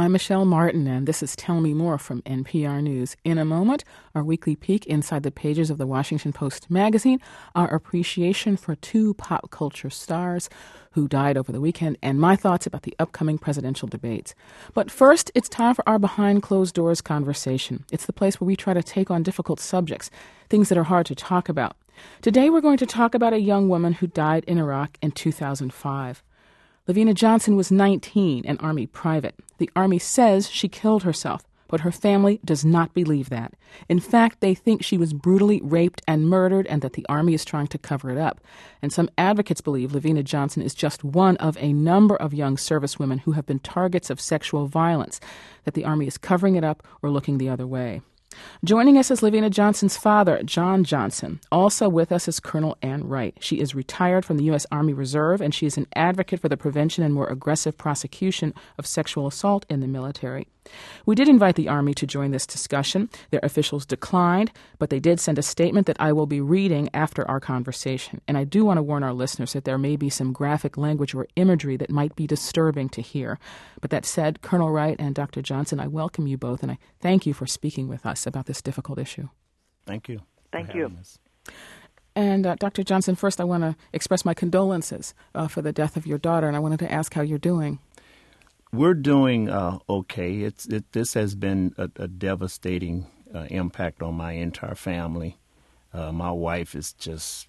I'm Michelle Martin, and this is Tell Me More from NPR News. In a moment, our weekly peek inside the pages of the Washington Post magazine, our appreciation for two pop culture stars who died over the weekend, and my thoughts about the upcoming presidential debates. But first, it's time for our Behind Closed Doors conversation. It's the place where we try to take on difficult subjects, things that are hard to talk about. Today, we're going to talk about a young woman who died in Iraq in 2005. Lavina Johnson was 19, an Army private. The Army says she killed herself, but her family does not believe that. In fact, they think she was brutally raped and murdered and that the Army is trying to cover it up. And some advocates believe Lavina Johnson is just one of a number of young servicewomen who have been targets of sexual violence, that the Army is covering it up or looking the other way. Joining us is Lavina Johnson's father, John Johnson. Also with us is Colonel Ann Wright. She is retired from the U.S. Army Reserve, and she is an advocate for the prevention and more aggressive prosecution of sexual assault in the military. We did invite the Army to join this discussion. Their officials declined, but they did send a statement that I will be reading after our conversation. And I do want to warn our listeners that there may be some graphic language or imagery that might be disturbing to hear. But that said, Colonel Wright and Dr. Johnson, I welcome you both, and I thank you for speaking with us about this difficult issue. Thank you. Thank you. And Dr. Johnson, first I want to express my condolences for the death of your daughter, and I wanted to ask how you're doing. We're doing okay. This has been a devastating impact on my entire family. My wife is just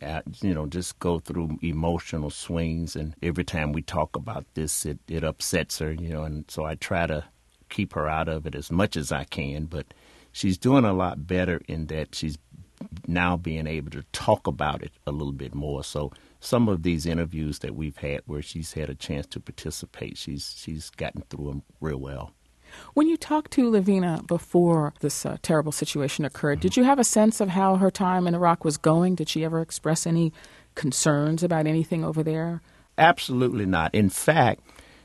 go through emotional swings, and every time we talk about this, it upsets her, and so I try to keep her out of it as much as I can, but she's doing a lot better in that she's now being able to talk about it a little bit more. So some of these interviews that we've had where she's had a chance to participate, she's gotten through them real well. When you talked to Lavina before this terrible situation occurred, did you have a sense of how her time in Iraq was going? Did she ever express any concerns about anything over there? Absolutely not. In fact,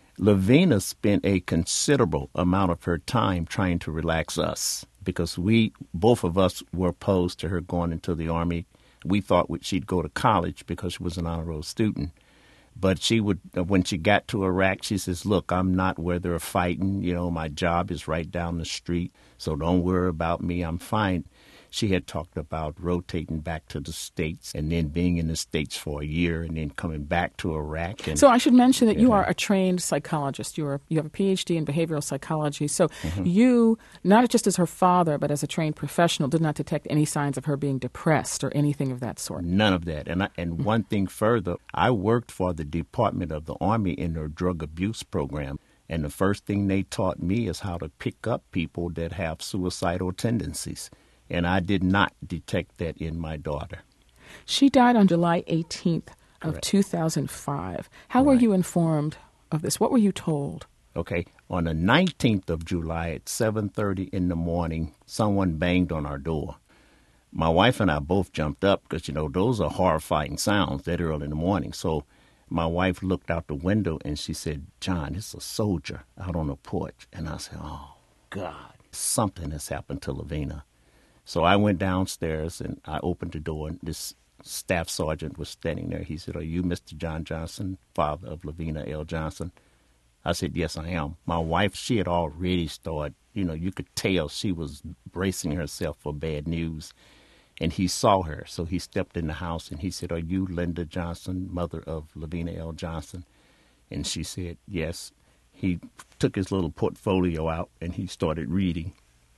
Lavina spent a considerable amount of her time trying to relax us because both of us were opposed to her going into the Army. We thought she'd go to college because she was an honor roll student. But she would, when she got to Iraq, she says, look, I'm not where they're fighting. My job is right down the street, so don't worry about me. I'm fine. She had talked about rotating back to the States and then being in the States for a year and then coming back to Iraq. So I should mention that you are a trained psychologist. You have a PhD in behavioral psychology. So you, not just as her father, but as a trained professional, did not detect any signs of her being depressed or anything of that sort. None of that. And one thing further, I worked for the Department of the Army in their drug abuse program. And the first thing they taught me is how to pick up people that have suicidal tendencies. And I did not detect that in my daughter. She died on July 18th of 2005. How were you informed of this? What were you told? Okay. On the 19th of July at 7:30 in the morning, someone banged on our door. My wife and I both jumped up because, those are horrifying sounds that early in the morning. So my wife looked out the window and she said, John, it's a soldier out on the porch. And I said, oh, God, something has happened to Lavina. So I went downstairs and I opened the door, and this staff sergeant was standing there. He said, are you Mr. John Johnson, father of Lavina L. Johnson? I said, yes, I am. My wife, she had already started, you could tell she was bracing herself for bad news. And he saw her, so he stepped in the house and he said, are you Linda Johnson, mother of Lavina L. Johnson? And she said, yes. He took his little portfolio out and he started reading.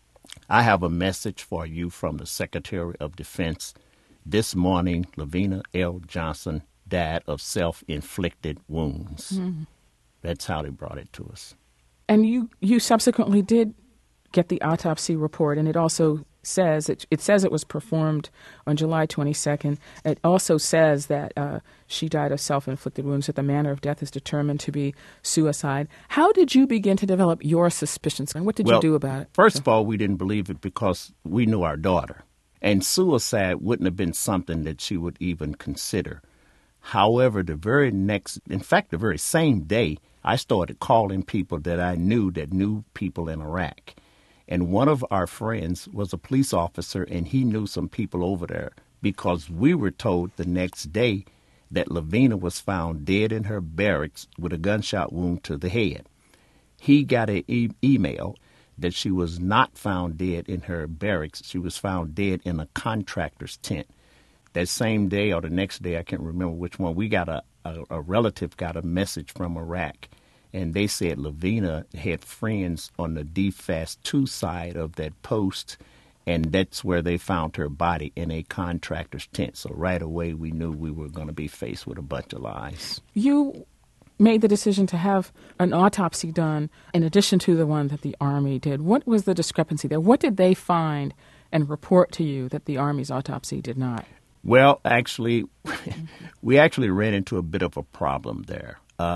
I have a message for you from the Secretary of Defense. This morning, Lavina L. Johnson died of self-inflicted wounds. Mm-hmm. That's how they brought it to us. And you subsequently did get the autopsy report, and it also says it was performed on July 22nd. It also says that she died of self-inflicted wounds, that the manner of death is determined to be suicide. How did you begin to develop your suspicions, and what did you do about it? First of all, we didn't believe it because we knew our daughter, and suicide wouldn't have been something that she would even consider. However, the very same day, I started calling people that I knew that knew people in Iraq. And one of our friends was a police officer, and he knew some people over there because we were told the next day that Lavina was found dead in her barracks with a gunshot wound to the head. He got an email that she was not found dead in her barracks. She was found dead in a contractor's tent. That same day or the next day, I can't remember which one, we got a relative got a message from Iraq, and they said Lavina had friends on the DFAS 2 side of that post, and that's where they found her body, in a contractor's tent. So right away we knew we were going to be faced with a bunch of lies. You made the decision to have an autopsy done in addition to the one that the Army did. What was the discrepancy there? What did they find and report to you that the Army's autopsy did not? Well, actually, we actually ran into a bit of a problem there.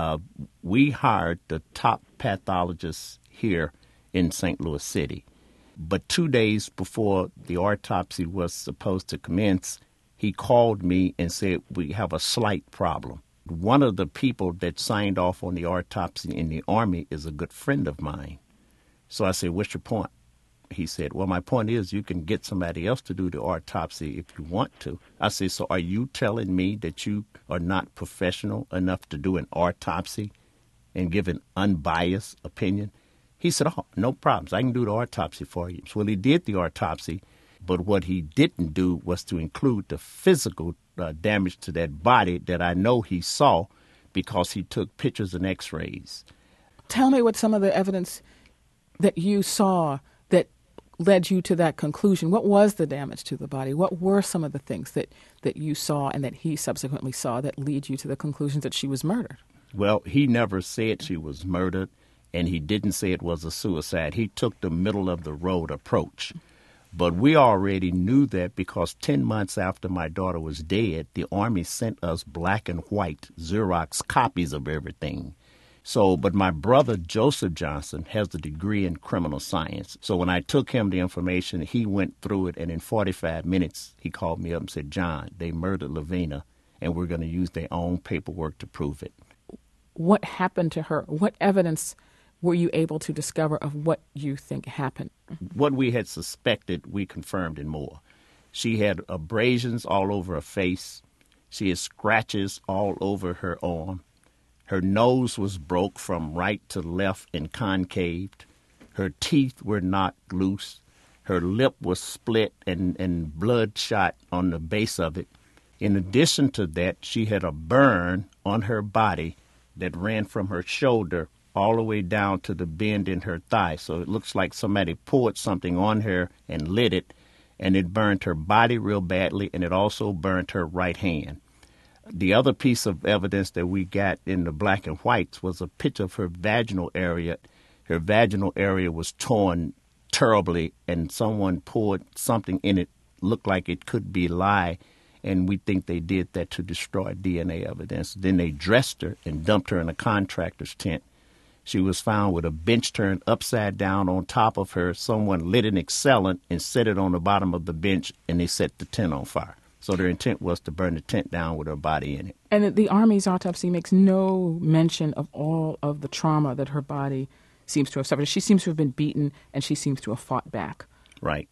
We hired the top pathologist here in St. Louis City. But 2 days before the autopsy was supposed to commence, he called me and said, we have a slight problem. One of the people that signed off on the autopsy in the Army is a good friend of mine. So I said, what's your point? He said, well, my point is you can get somebody else to do the autopsy if you want to. I said, so are you telling me that you are not professional enough to do an autopsy and give an unbiased opinion? He said, oh, no problems. I can do the autopsy for you. Well, he did the autopsy, but what he didn't do was to include the physical damage to that body that I know he saw because he took pictures and x-rays. Tell me what some of the evidence that you saw that led you to that conclusion. What was the damage to the body? What were some of the things that you saw and that he subsequently saw that lead you to the conclusion that she was murdered? Well, he never said she was murdered, and he didn't say it was a suicide. He took the middle-of-the-road approach. But we already knew that because 10 months after my daughter was dead, the Army sent us black and white Xerox copies of everything. So, but my brother, Joseph Johnson, has a degree in criminal science. So when I took him the information, he went through it, and in 45 minutes, he called me up and said, John, they murdered Lavina, and we're going to use their own paperwork to prove it. What happened to her? What evidence were you able to discover of what you think happened? What we had suspected, we confirmed and more. She had abrasions all over her face. She had scratches all over her arm. Her nose was broke from right to left and concaved. Her teeth were knocked loose. Her lip was split and bloodshot on the base of it. In addition to that, she had a burn on her body that ran from her shoulder all the way down to the bend in her thigh. So it looks like somebody poured something on her and lit it, and it burned her body real badly, and it also burned her right hand. The other piece of evidence that we got in the black and whites was a picture of her vaginal area. Her vaginal area was torn terribly, and someone poured something in it, looked like it could be lye, and we think they did that to destroy DNA evidence. Then they dressed her and dumped her in a contractor's tent. She was found with a bench turned upside down on top of her. Someone lit an accelerant and set it on the bottom of the bench, and they set the tent on fire. So their intent was to burn the tent down with her body in it. And the Army's autopsy makes no mention of all of the trauma that her body seems to have suffered. She seems to have been beaten, and she seems to have fought back. Right.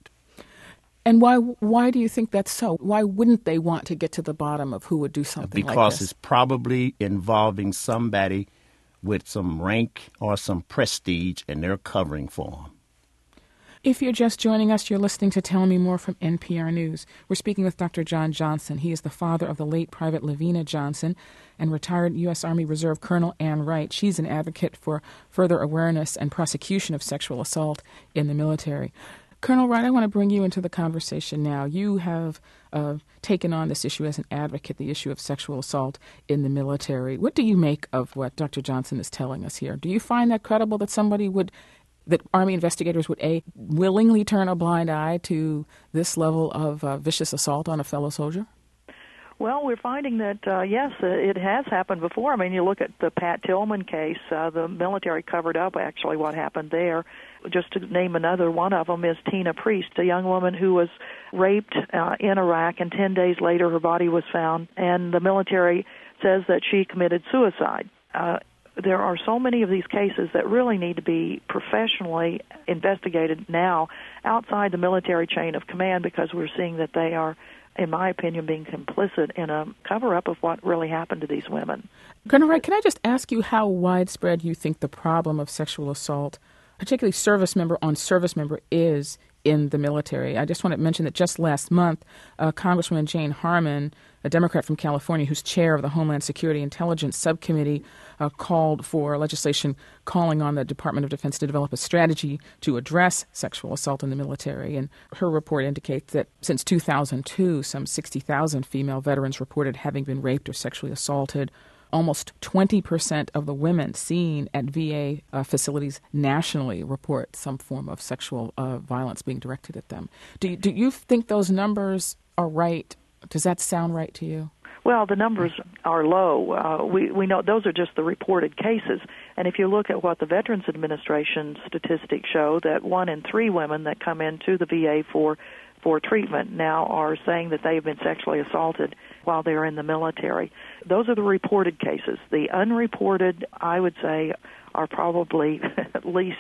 And why do you think that's so? Why wouldn't they want to get to the bottom of who would do something like this? Because it's probably involving somebody with some rank or some prestige, and they're covering for them. If you're just joining us, you're listening to Tell Me More from NPR News. We're speaking with Dr. John Johnson. He is the father of the late Private Lavina Johnson and retired U.S. Army Reserve Colonel Ann Wright. She's an advocate for further awareness and prosecution of sexual assault in the military. Colonel Wright, I want to bring you into the conversation now. You have taken on this issue as an advocate, the issue of sexual assault in the military. What do you make of what Dr. Johnson is telling us here? Do you find that credible that Army investigators would, A, willingly turn a blind eye to this level of vicious assault on a fellow soldier? Well, we're finding that, yes, it has happened before. I mean, you look at the Pat Tillman case, the military covered up actually what happened there. Just to name another one of them is Tina Priest, a young woman who was raped in Iraq, and 10 days later her body was found, and the military says that she committed suicide. There are so many of these cases that really need to be professionally investigated now outside the military chain of command, because we're seeing that they are in my opinion, being complicit in a cover-up of what really happened to these women. Colonel Wright, can I just ask you how widespread you think the problem of sexual assault, particularly service member on service member, is in the military? I just want to mention that just last month, Congresswoman Jane Harman, a Democrat from California who's chair of the Homeland Security Intelligence Subcommittee, called for legislation calling on the Department of Defense to develop a strategy to address sexual assault in the military. And her report indicates that since 2002, some 60,000 female veterans reported having been raped or sexually assaulted. Almost 20% of the women seen at VA facilities nationally report some form of sexual violence being directed at them. Do you think those numbers are right? Does that sound right to you? Well, the numbers are low. We know those are just the reported cases. And if you look at what the Veterans Administration statistics show, that 1 in 3 women that come into the VA for treatment now are saying that they've been sexually assaulted while they're in the military. Those are the reported cases. The unreported, I would say, are probably at least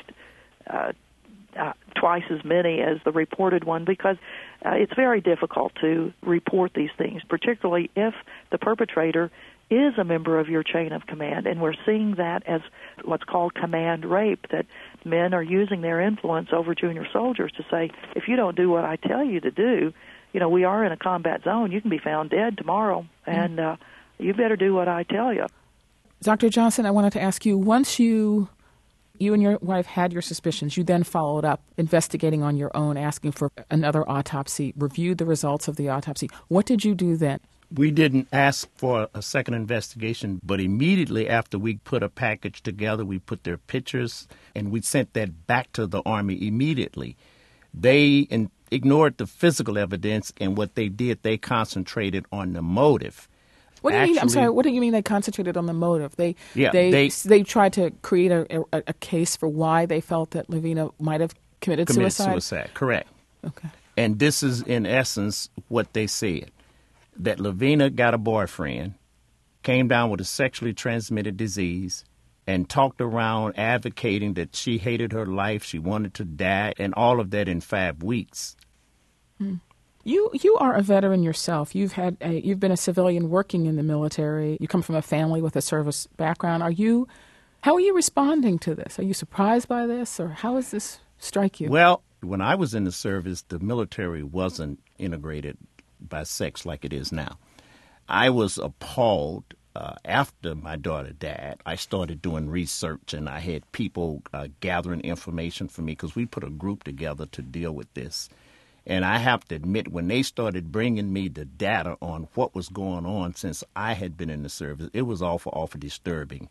twice as many as the reported one, because it's very difficult to report these things, particularly if the perpetrator is a member of your chain of command. And we're seeing that as what's called command rape, that men are using their influence over junior soldiers to say, if you don't do what I tell you to do, we are in a combat zone. You can be found dead tomorrow, and you better do what I tell you. Dr. Johnson, I wanted to ask you, once you and your wife had your suspicions, you then followed up, investigating on your own, asking for another autopsy, reviewed the results of the autopsy. What did you do then? We didn't ask for a second investigation, but immediately after we put a package together, we put their pictures, and we sent that back to the Army immediately. They ignored the physical evidence, and what they did, they concentrated on the motive. What do you mean? I'm sorry. What do you mean they concentrated on the motive? They tried to create a case for why they felt that Lavina might have committed suicide? Correct. Okay. And this is, in essence, what they said, that Lavina got a boyfriend, came down with a sexually transmitted disease, and talked around advocating that she hated her life, she wanted to die, and all of that in 5 weeks. You are a veteran yourself. You've been a civilian working in the military. You come from a family with a service background. How are you responding to this? Are you surprised by this, or how does this strike you? Well, when I was in the service, the military wasn't integrated by sex like it is now. I was appalled. After my daughter died, I started doing research, and I had people gathering information for me, because we put a group together to deal with this. And I have to admit, when they started bringing me the data on what was going on since I had been in the service, it was awful disturbing.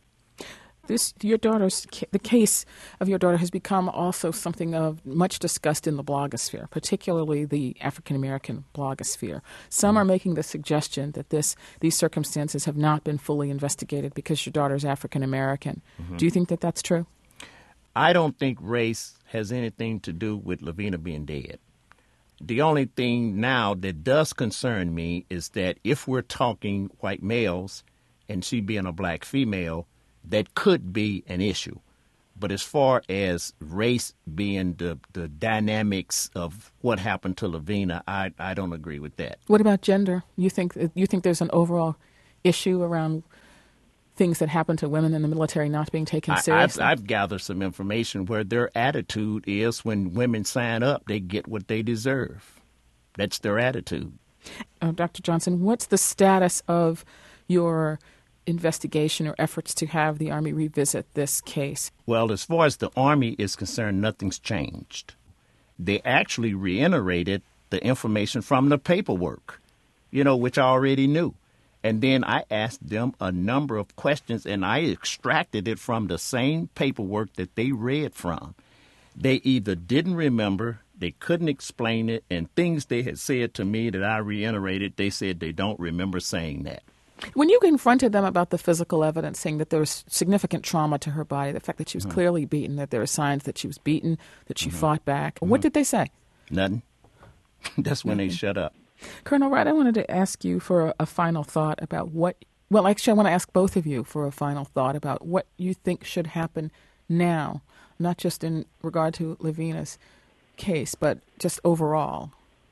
The case of your daughter has become also something of much discussed in the blogosphere, particularly the African-American blogosphere. Some are making the suggestion that these circumstances have not been fully investigated because your daughter's African-American. Mm-hmm. Do you think that that's true? I don't think race has anything to do with Lavina being dead. The only thing now that does concern me is that if we're talking white males and she being a black female, that could be an issue. But as far as race being the dynamics of what happened to Lavina, I don't agree with that. What about gender? You think there's an overall issue around things that happen to women in the military not being taken seriously? I've gathered some information where their attitude is when women sign up, they get what they deserve. That's their attitude. Dr. Johnson, what's the status of your investigation or efforts to have the Army revisit this case? Well, as far as the Army is concerned, nothing's changed. They actually reiterated the information from the paperwork, which I already knew. And then I asked them a number of questions, and I extracted it from the same paperwork that they read from. They either didn't remember, they couldn't explain it, and things they had said to me that I reiterated, they said they don't remember saying that. When you confronted them about the physical evidence, saying that there was significant trauma to her body, the fact that she was clearly beaten, that there were signs that she was beaten, that she fought back, what did they say? Nothing. That's when they shut up. Colonel Wright, I wanted to ask you for a final thought about I want to ask both of you for a final thought about what you think should happen now, not just in regard to Lavina's case, but just overall.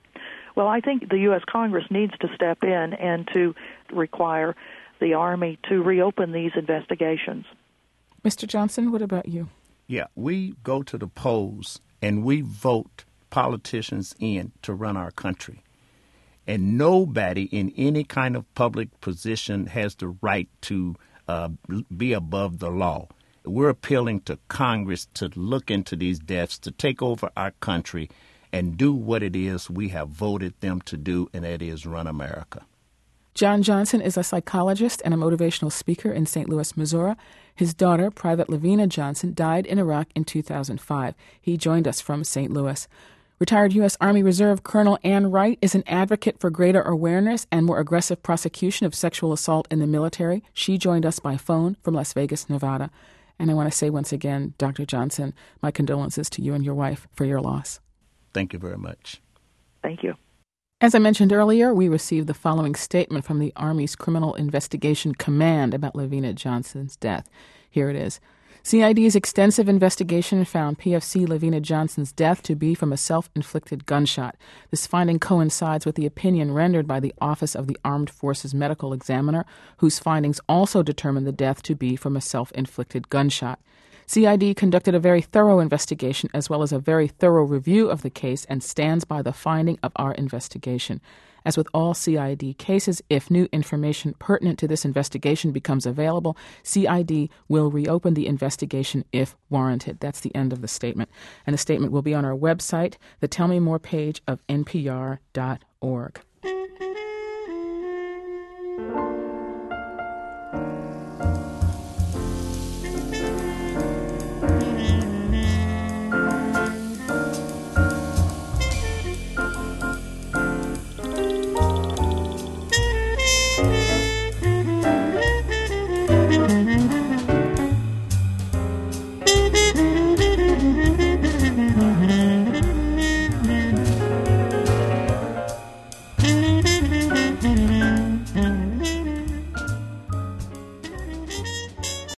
Well, I think the U.S. Congress needs to step in and to require the Army to reopen these investigations. Mr. Johnson, what about you? Yeah, we go to the polls and we vote politicians in to run our country. And nobody in any kind of public position has the right to be above the law. We're appealing to Congress to look into these deaths, to take over our country and do what it is we have voted them to do, and that is run America. John Johnson is a psychologist and a motivational speaker in St. Louis, Missouri. His daughter, Private Lavina Johnson, died in Iraq in 2005. He joined us from St. Louis. Retired U.S. Army Reserve Colonel Ann Wright is an advocate for greater awareness and more aggressive prosecution of sexual assault in the military. She joined us by phone from Las Vegas, Nevada. And I want to say once again, Dr. Johnson, my condolences to you and your wife for your loss. Thank you very much. Thank you. As I mentioned earlier, we received the following statement from the Army's Criminal Investigation Command about Lavina Johnson's death. Here it is. CID's extensive investigation found PFC Lavina Johnson's death to be from a self-inflicted gunshot. This finding coincides with the opinion rendered by the Office of the Armed Forces Medical Examiner, whose findings also determined the death to be from a self-inflicted gunshot. CID conducted a very thorough investigation as well as a very thorough review of the case and stands by the finding of our investigation. As with all CID cases, if new information pertinent to this investigation becomes available, CID will reopen the investigation if warranted. That's the end of the statement. And the statement will be on our website, the Tell Me More page of NPR.org.